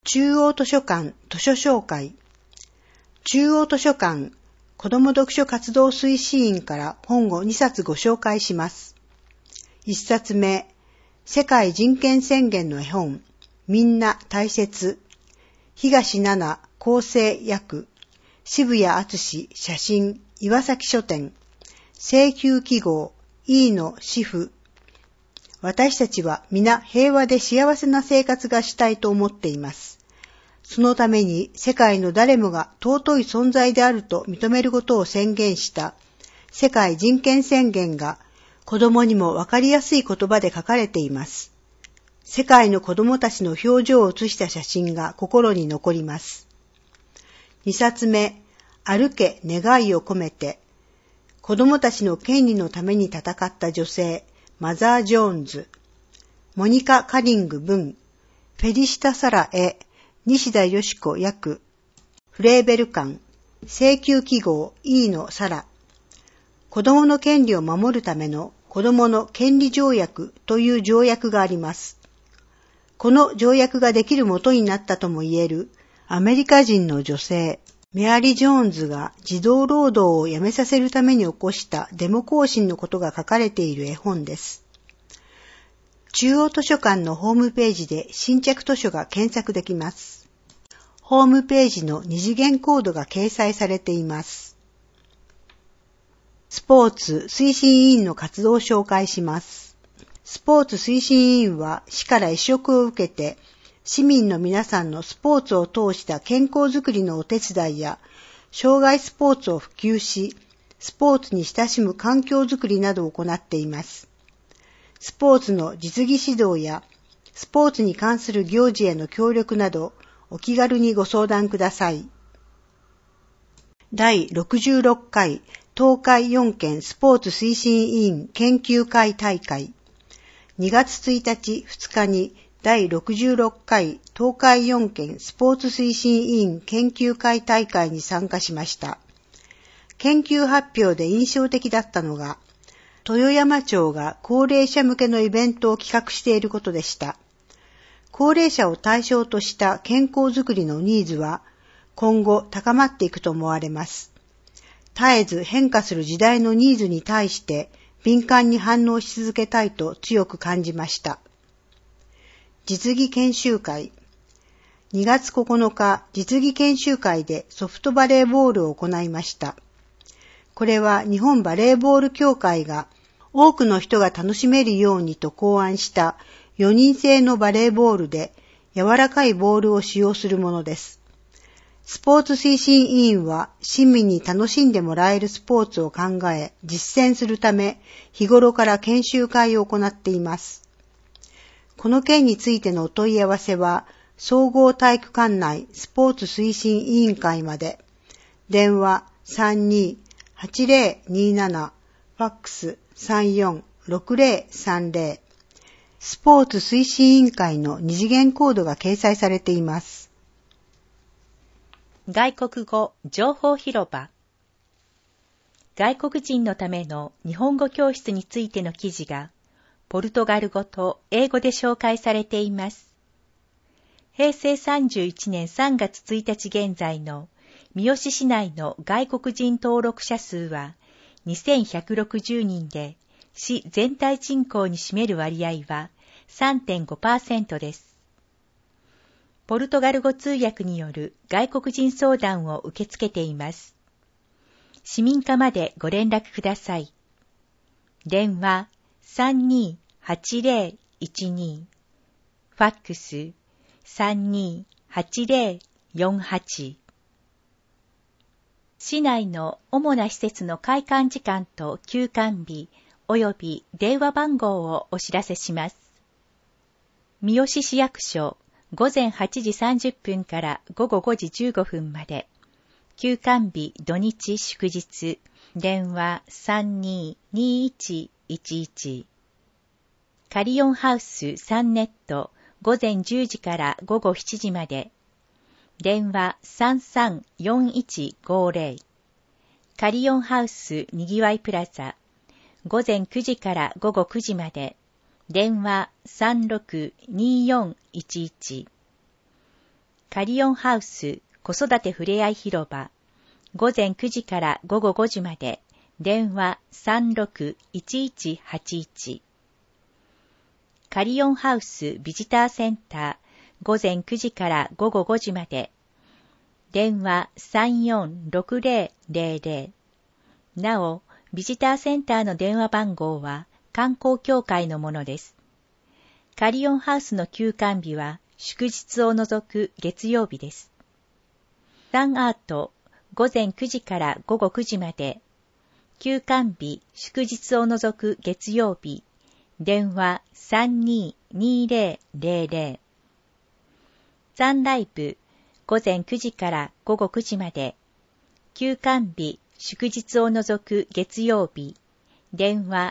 中央図書館図書紹介。中央図書館子ども読書活動推進員から本を2冊ご紹介します。1冊目、世界人権宣言の絵本、みんな大切。東奈々構成訳、渋谷敦写真、岩崎書店。請求記号、E の支付。私たちは皆平和で幸せな生活がしたいと思っています。そのために世界の誰もが尊い存在であると認めることを宣言した世界人権宣言が子供にもわかりやすい言葉で書かれています。世界の子供たちの表情を写した写真が心に残ります。2冊目、歩け願いを込めて。子供たちの権利のために戦った女性、マザー・ジョーンズ。モニカ・カリング文。フェリシタ・サラ絵。西田よし子訳。フレーベル館。請求記号 E のサラ。子供の権利を守るための子供の権利条約という条約があります。この条約ができる元になったとも言えるアメリカ人の女性、メアリー・ジョーンズが児童労働をやめさせるために起こしたデモ行進のことが書かれている絵本です。中央図書館のホームページで新着図書が検索できます。ホームページの二次元コードが掲載されています。スポーツ推進委員の活動を紹介します。スポーツ推進委員は市から委嘱を受けて、市民の皆さんのスポーツを通した健康づくりのお手伝いや、障害スポーツを普及し、スポーツに親しむ環境づくりなどを行っています。スポーツの実技指導や、スポーツに関する行事への協力など、お気軽にご相談ください。第66回東海4県スポーツ推進委員研究会大会。2月1日2日に第66回東海4県スポーツ推進委員研究会大会に参加しました。研究発表で印象的だったのが、豊山町が高齢者向けのイベントを企画していることでした。高齢者を対象とした健康づくりのニーズは今後高まっていくと思われます。絶えず変化する時代のニーズに対して敏感に反応し続けたいと強く感じました。実技研修会。2月9日、実技研修会でソフトバレーボールを行いました。これは日本バレーボール協会が多くの人が楽しめるようにと考案した4人制のバレーボールで柔らかいボールを使用するものです。スポーツ推進委員は市民に楽しんでもらえるスポーツを考え実践するため日頃から研修会を行っています。この件についてのお問い合わせは総合体育館内スポーツ推進委員会まで。電話32-8027、ファックス34-6030。スポーツ推進委員会の二次元コードが掲載されています。 外国語情報広場。外国人のための日本語教室についての記事がポルトガル語と英語で紹介されています。平成31年3月1日現在の三好市内の外国人登録者数は2160人で、市全体人口に占める割合は 3.5% です。ポルトガル語通訳による外国人相談を受け付けています。市民課までご連絡ください。電話32-8012、ファックス32-8048。市内の主な施設の開館時間と休館日及び電話番号をお知らせします。三好市役所午前8時30分から午後5時15分まで。休館日土日祝日。電話32-2111。カリオンハウスサンネット午前10時から午後7時まで。電話33-4150。カリオンハウスにぎわいプラザ午前9時から午後9時まで。電話36-2411。 カリオンハウス子育てふれあい広場、午前9時から午後5時まで、電話361181。カリオンハウスビジターセンター、午前9時から午後5時まで、電話346000。なお、ビジターセンターの電話番号は観光協会のものです。カリオンハウスの休館日は祝日を除く月曜日です。サンアート、午前9時から午後9時まで、休館日、祝日を除く月曜日、電話322000。サンライブ、午前9時から午後9時まで、休館日、祝日を除く月曜日、電話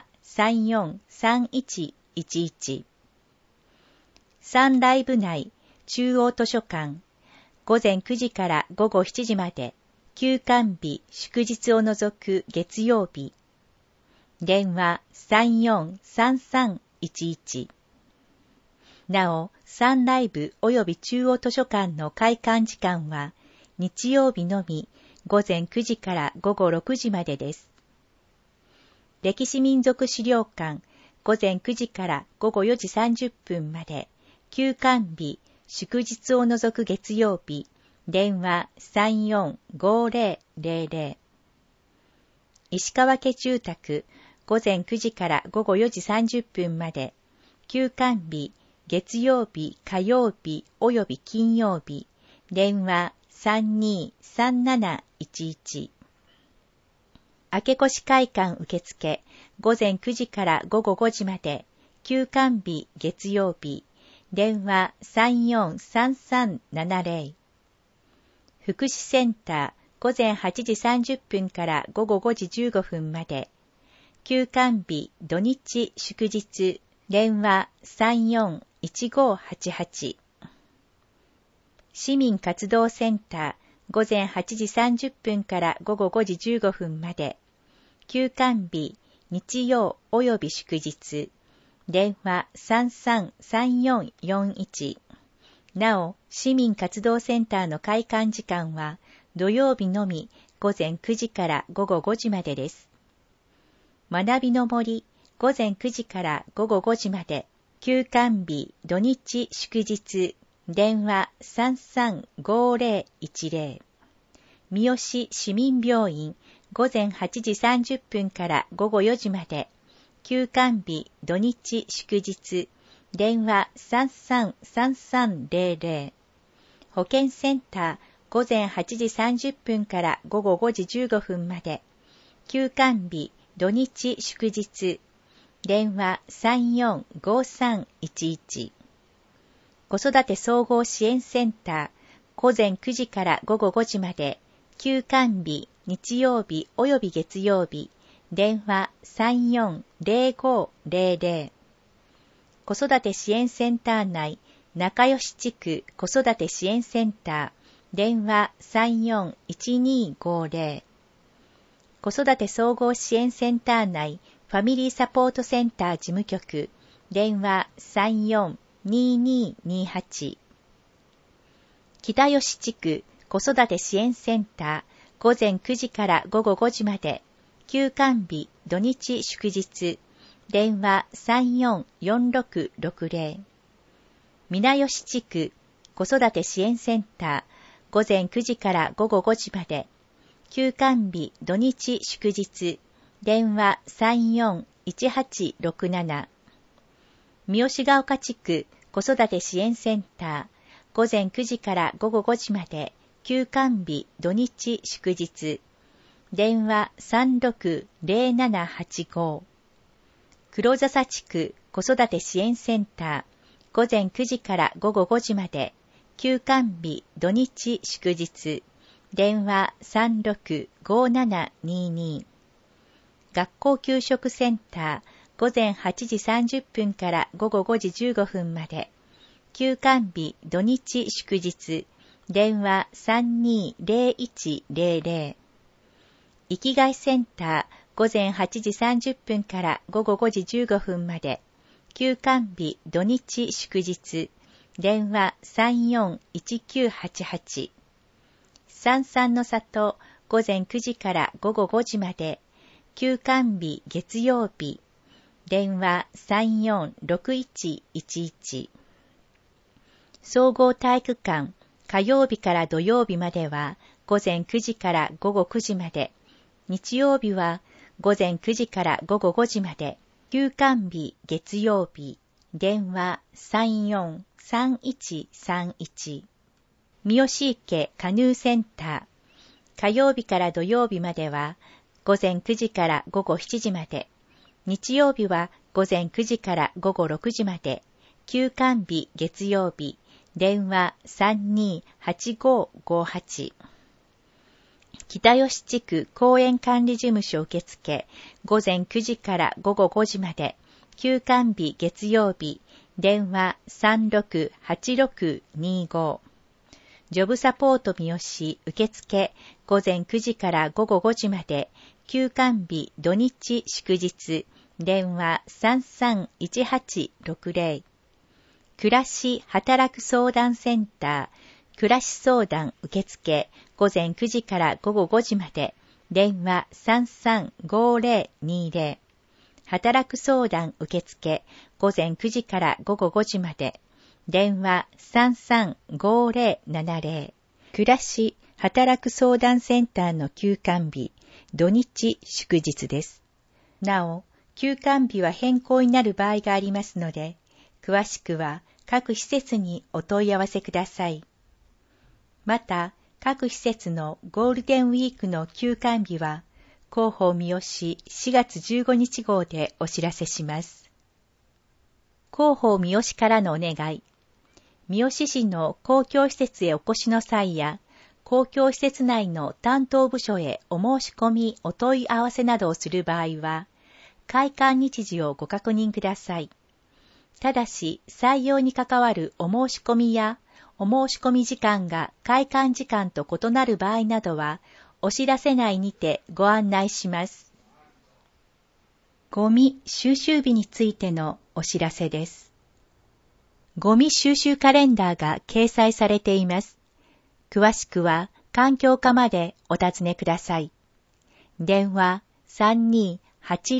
343111。サンライブ内、中央図書館、午前9時から午後7時まで、休館日、祝日を除く月曜日、電話343311。なお、サンライブ及び中央図書館の開館時間は、日曜日のみ午前9時から午後6時までです。歴史民族資料館、午前9時から午後4時30分まで、休館日、祝日を除く月曜日、電話345000。石川家住宅、午前9時から午後4時30分まで、休館日、月曜日、火曜日及び金曜日、電話323711。明け越し会館受付、午前9時から午後5時まで、休館日、月曜日、電話343370。福祉センター、午前8時30分から午後5時15分まで、休館日、土日、祝日、電話341588。市民活動センター、午前8時30分から午後5時15分まで、休館日、日曜及び祝日、電話333441。なお、市民活動センターの開館時間は、土曜日のみ午前9時から午後5時までです。学びの森、午前9時から午後5時まで、休館日、土日、祝日、電話335010。三好市民病院、午前8時30分から午後4時まで、休館日、土日、祝日、電話333300。保健センター、午前8時30分から午後5時15分まで、休館日、土日、祝日、電話345311。子育て総合支援センター、午前9時から午後5時まで、休館日、日曜日及び月曜日、電話340500。子育て支援センター内、仲良し地区子育て支援センター、電話341250。子育て総合支援センター内、ファミリーサポートセンター事務局、電話342228。北吉地区子育て支援センター、午前9時から午後5時まで、休館日、土日祝日、電話344660。皆吉地区子育て支援センター、午前9時から午後5時まで、休館日、土日祝日、電話341867。三好ヶ丘地区子育て支援センター、午前9時から午後5時まで、休館日、土日祝日、電話360785。黒笹地区子育て支援センター、午前9時から午後5時まで、休館日、土日祝日、電話365722。学校給食センター、午前8時30分から午後5時15分まで、休館日、土日祝日、電話320100。生きがいセンター、午前8時30分から午後5時15分まで、休館日、土日祝日、 電話341988。三々の里、午前9時から午後5時まで。休館日月曜日。電話346111。総合体育館、火曜日から土曜日までは午前9時から午後9時まで。日曜日は午前9時から午後5時まで。休館日月曜日。電話343131。三好池カヌーセンター。火曜日から土曜日までは午前9時から午後7時まで。日曜日は午前9時から午後6時まで。休館日月曜日。電話328558。北吉地区公園管理事務所受付。午前9時から午後5時まで。休館日月曜日。電話368625。ジョブサポート三好受付。午前9時から午後5時まで。休館日土日祝日。電話331860。暮らし働く相談センター。暮らし相談受付。午前9時から午後5時まで。電話335020。働く相談受付。午前9時から午後5時まで。電話335070。暮らし働く相談センターの休館日、土日祝日です。なお、休館日は変更になる場合がありますので、詳しくは各施設にお問い合わせください。また、各施設のゴールデンウィークの休館日は、広報三好4月15日号でお知らせします。広報三好からのお願い。三好市の公共施設へお越しの際や、公共施設内の担当部署へお申し込み、お問い合わせなどをする場合は、開館日時をご確認ください。ただし、採用に関わるお申し込みや、お申し込み時間が開館時間と異なる場合などは、お知らせ内にてご案内します。ゴミ収集日についてのお知らせです。ゴミ収集カレンダーが掲載されています。詳しくは環境課までお尋ねください。電話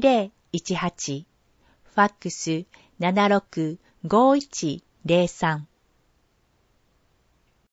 328018、ファックス765103。